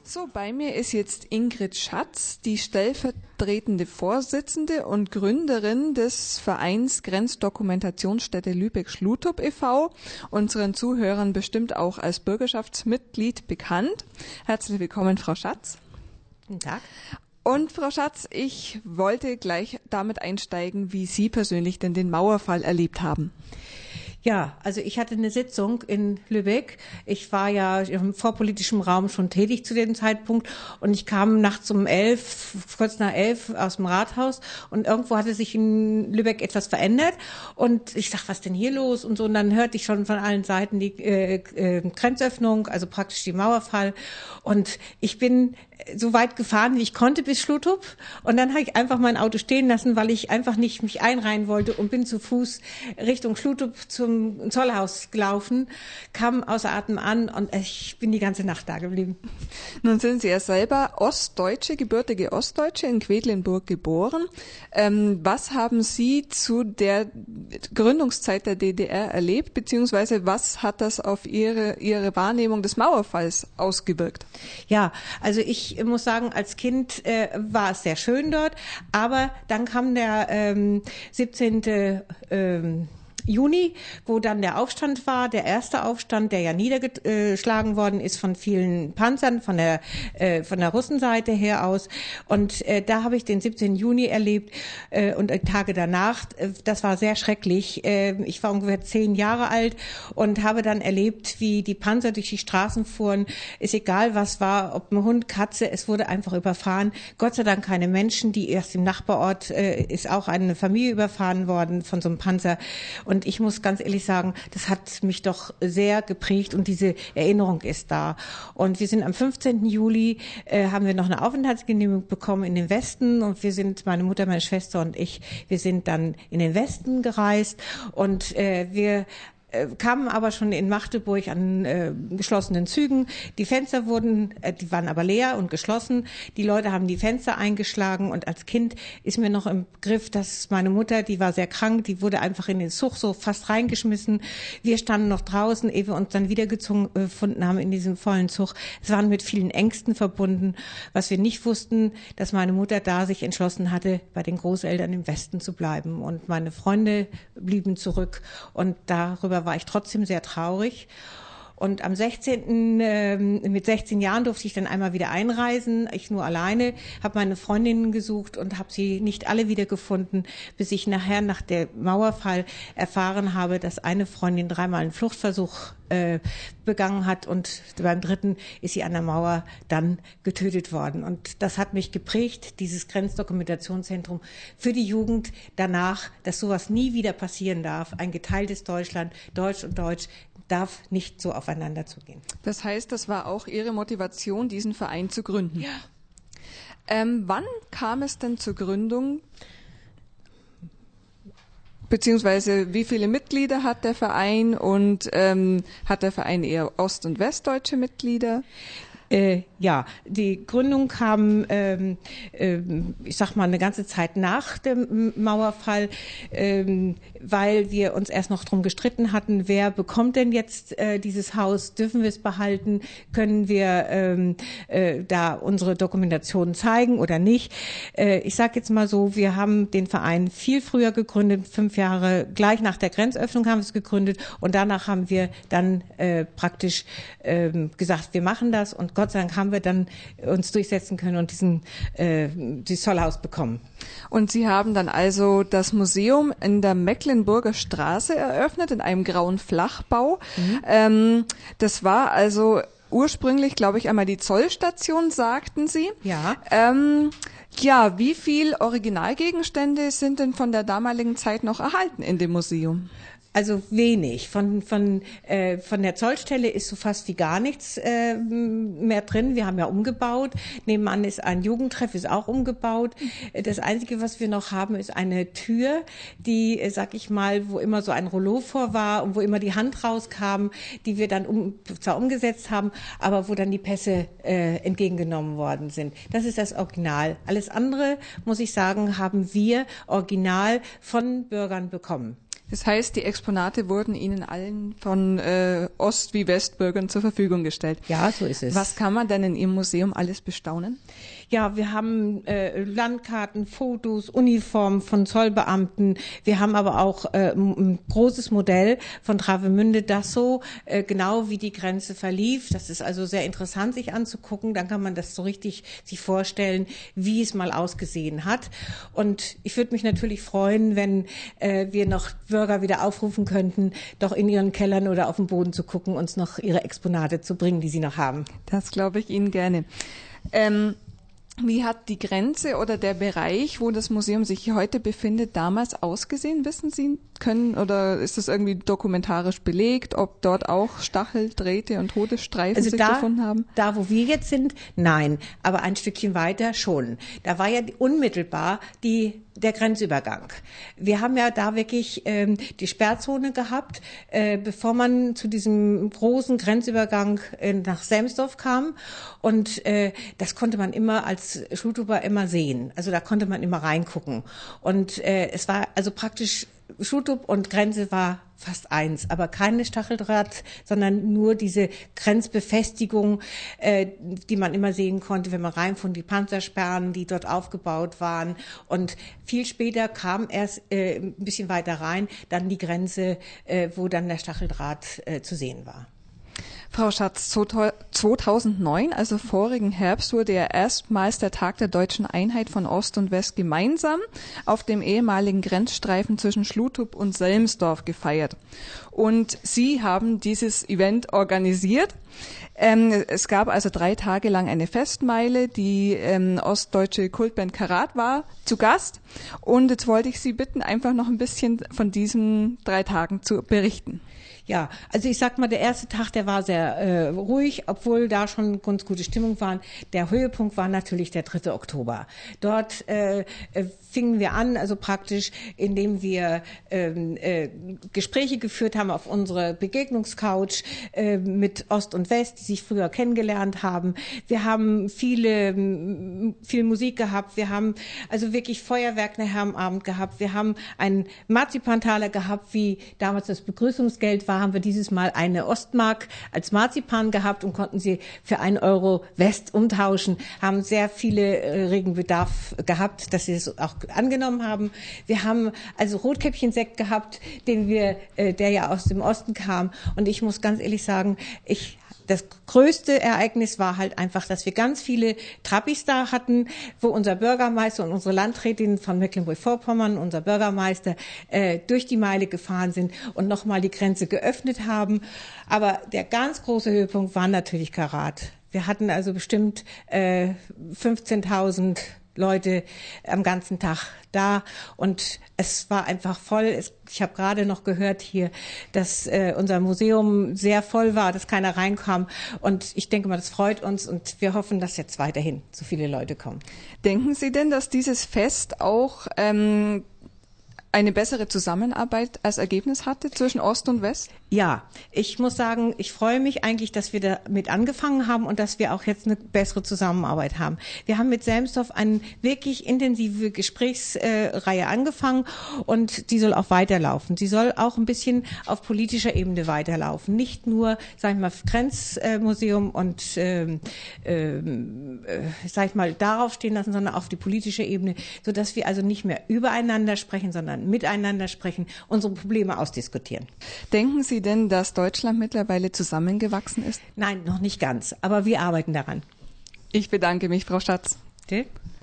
So, bei mir ist jetzt Ingrid Schatz, die stellvertretende Vorsitzende und Gründerin des Vereins Grenzdokumentationsstätte Lübeck-Schlutop e.V., unseren Zuhörern bestimmt auch als Bürgerschaftsmitglied bekannt. Herzlich willkommen, Frau Schatz. Guten Tag. Und Frau Schatz, ich wollte gleich damit einsteigen, wie Sie persönlich denn den Mauerfall erlebt haben. Ja, also ich hatte eine Sitzung in Lübeck. Ich war ja im vorpolitischen Raum schon tätig zu dem Zeitpunkt und ich kam nachts um 11, kurz nach 11 aus dem Rathaus und irgendwo hatte sich in Lübeck etwas verändert und ich dachte, was denn hier los und so, und dann hörte ich schon von allen Seiten die Grenzöffnung, also praktisch die Mauerfall, und ich bin so weit gefahren, wie ich konnte bis Schlutop, und dann habe ich einfach mein Auto stehen lassen, weil ich einfach nicht mich einreihen wollte, und bin zu Fuß Richtung Schlutop zum Zollhaus gelaufen, kam außer Atem an und ich bin die ganze Nacht da geblieben. Nun sind Sie ja selber Ostdeutsche, gebürtige Ostdeutsche, in Quedlinburg geboren. Was haben Sie zu der Gründungszeit der DDR erlebt, beziehungsweise was hat das auf Ihre Wahrnehmung des Mauerfalls ausgewirkt? Ja, also ich muss sagen, als Kind war es sehr schön dort, aber dann kam der 17. Juni, wo dann der Aufstand war, der erste Aufstand, der ja niedergeschlagen worden ist von vielen Panzern von der Russenseite her aus. Und da habe ich den 17. Juni erlebt und Tage danach. Das war sehr schrecklich. Ich war ungefähr 10 Jahre alt und habe dann erlebt, wie die Panzer durch die Straßen fuhren. Ist egal, was war, ob ein Hund, Katze, es wurde einfach überfahren. Gott sei Dank keine Menschen. Die erst im Nachbarort ist auch eine Familie überfahren worden von so einem Panzer. Und ich muss ganz ehrlich sagen, das hat mich doch sehr geprägt und diese Erinnerung ist da. Und wir sind am 15. Juli, haben wir noch eine Aufenthaltsgenehmigung bekommen in den Westen, und wir sind, meine Mutter, meine Schwester und ich, wir sind dann in den Westen gereist, und wir kamen aber schon in Magdeburg an geschlossenen Zügen. Die Fenster die waren aber leer und geschlossen. Die Leute haben die Fenster eingeschlagen, und als Kind ist mir noch im Griff, dass meine Mutter, die war sehr krank, die wurde einfach in den Zug so fast reingeschmissen. Wir standen noch draußen, ehe wir uns dann wieder gefunden haben in diesem vollen Zug. Es waren mit vielen Ängsten verbunden. Was wir nicht wussten, dass meine Mutter da sich entschlossen hatte, bei den Großeltern im Westen zu bleiben, und meine Freunde blieben zurück, und darüber war ich trotzdem sehr traurig. Und am 16. Mit 16 Jahren durfte ich dann einmal wieder einreisen. Ich nur alleine, habe meine Freundinnen gesucht und habe sie nicht alle wiedergefunden, bis ich nachher nach der Mauerfall erfahren habe, dass eine Freundin 3-mal einen Fluchtversuch begangen hat, und beim 3. ist sie an der Mauer dann getötet worden. Und das hat mich geprägt, dieses Grenzdokumentationszentrum für die Jugend danach, dass sowas nie wieder passieren darf. Ein geteiltes Deutschland, Deutsch und Deutsch, darf nicht so aufeinander zugehen. Das heißt, das war auch Ihre Motivation, diesen Verein zu gründen? Ja. Wann kam es denn zur Gründung? Beziehungsweise wie viele Mitglieder hat der Verein, und hat der Verein eher ost- und westdeutsche Mitglieder? Ja, die Gründung kam, ich sag mal, eine ganze Zeit nach dem Mauerfall, weil wir uns erst noch drum gestritten hatten, wer bekommt denn jetzt dieses Haus, dürfen wir es behalten, können wir da unsere Dokumentation zeigen oder nicht. Ich sag jetzt mal so, wir haben den Verein viel früher gegründet, 5 Jahre gleich nach der Grenzöffnung haben wir es gegründet, und danach haben wir dann praktisch gesagt, wir machen das, und Gott sei Dank haben wir dann uns durchsetzen können und dieses Zollhaus bekommen. Und Sie haben dann also das Museum in der Mecklenburger Straße eröffnet, in einem grauen Flachbau. Das war also ursprünglich, glaube ich, einmal die Zollstation, sagten Sie. Ja. Ja, wie viel Originalgegenstände sind denn von der damaligen Zeit noch erhalten in dem Museum? Also wenig. Von der Zollstelle ist so fast wie gar nichts mehr drin. Wir haben ja umgebaut. Nebenan ist ein Jugendtreff, ist auch umgebaut. Das Einzige, was wir noch haben, ist eine Tür, die, sag ich mal, wo immer so ein Rollo vor war und wo immer die Hand rauskam, die wir dann zwar umgesetzt haben, aber wo dann die Pässe entgegengenommen worden sind. Das ist das Original. Alles andere, muss ich sagen, haben wir original von Bürgern bekommen. Das heißt, die Exponate wurden Ihnen allen von Ost- wie Westbürgern zur Verfügung gestellt. Ja, so ist es. Was kann man denn in Ihrem Museum alles bestaunen? Ja, wir haben Landkarten, Fotos, Uniformen von Zollbeamten. Wir haben aber auch ein großes Modell von Travemünde, das so genau wie die Grenze verlief. Das ist also sehr interessant, sich anzugucken. Dann kann man das so richtig sich vorstellen, wie es mal ausgesehen hat. Und ich würde mich natürlich freuen, wenn wir noch Bürger wieder aufrufen könnten, doch in ihren Kellern oder auf dem Boden zu gucken, uns noch ihre Exponate zu bringen, die sie noch haben. Das glaube ich Ihnen gerne. Wie hat die Grenze oder der Bereich, wo das Museum sich heute befindet, damals ausgesehen? Wissen Sie können oder ist das irgendwie dokumentarisch belegt, ob dort auch Stachel, Drähte und Todesstreifen sich gefunden haben? Da, wo wir jetzt sind, nein, aber ein Stückchen weiter schon. Da war ja unmittelbar der Grenzübergang. Wir haben ja da wirklich die Sperrzone gehabt, bevor man zu diesem großen Grenzübergang nach Selmsdorf kam. Und das konnte man immer als Schlutoper immer sehen. Also da konnte man immer reingucken. Und es war also praktisch Schlutop und Grenze war fast eins, aber keine Stacheldraht, sondern nur diese Grenzbefestigung, die man immer sehen konnte, wenn man reinfuhr, die Panzersperren, die dort aufgebaut waren. Und viel später kam erst ein bisschen weiter rein, dann die Grenze, wo dann der Stacheldraht zu sehen war. Frau Schatz, 2009, also vorigen Herbst, wurde ja erstmals der Tag der deutschen Einheit von Ost und West gemeinsam auf dem ehemaligen Grenzstreifen zwischen Schlutop und Selmsdorf gefeiert. Und Sie haben dieses Event organisiert. Es gab also 3 Tage lang eine Festmeile. Die ostdeutsche Kultband Karat war zu Gast. Und jetzt wollte ich Sie bitten, einfach noch ein bisschen von diesen 3 Tagen zu berichten. Ja, also ich sag mal, der erste Tag, der war sehr ruhig, obwohl da schon ganz gute Stimmung war. Der Höhepunkt war natürlich der 3. Oktober. Dort fingen wir an, also praktisch, indem wir Gespräche geführt haben auf unsere Begegnungscouch mit Ost und West, die sich früher kennengelernt haben. Wir haben viel Musik gehabt. Wir haben also wirklich Feuerwerk nachher am Abend gehabt. Wir haben einen Marzipantaler gehabt, wie damals das Begrüßungsgeld war, haben wir dieses Mal eine Ostmark als Marzipan gehabt und konnten sie für 1 Euro West umtauschen, haben sehr viele regen Bedarf gehabt, dass sie es auch angenommen haben. Wir haben also Rotkäppchensekt gehabt, der ja aus dem Osten kam. Und ich muss ganz ehrlich sagen, das größte Ereignis war halt einfach, dass wir ganz viele Trappis da hatten, wo unser Bürgermeister und unsere Landrätin von Mecklenburg-Vorpommern, unser Bürgermeister, durch die Meile gefahren sind und nochmal die Grenze geöffnet haben. Aber der ganz große Höhepunkt war natürlich Karat. Wir hatten also bestimmt 15.000 Leute am ganzen Tag da und es war einfach voll. Ich habe gerade noch gehört hier, dass unser Museum sehr voll war, dass keiner reinkam und ich denke mal, das freut uns und wir hoffen, dass jetzt weiterhin so viele Leute kommen. Denken Sie denn, dass dieses Fest auch eine bessere Zusammenarbeit als Ergebnis hatte zwischen Ost und West? Ja, ich muss sagen, ich freue mich eigentlich, dass wir damit angefangen haben und dass wir auch jetzt eine bessere Zusammenarbeit haben. Wir haben mit Selmsdorf eine wirklich intensive Gesprächsreihe angefangen und die soll auch weiterlaufen. Sie soll auch ein bisschen auf politischer Ebene weiterlaufen. Nicht nur, sag ich mal, Grenzmuseum und sag ich mal, darauf stehen lassen, sondern auf die politische Ebene, sodass wir also nicht mehr übereinander sprechen, sondern miteinander sprechen, unsere Probleme ausdiskutieren. Denken Sie denn, dass Deutschland mittlerweile zusammengewachsen ist? Nein, noch nicht ganz, aber wir arbeiten daran. Ich bedanke mich, Frau Schatz. Bitte?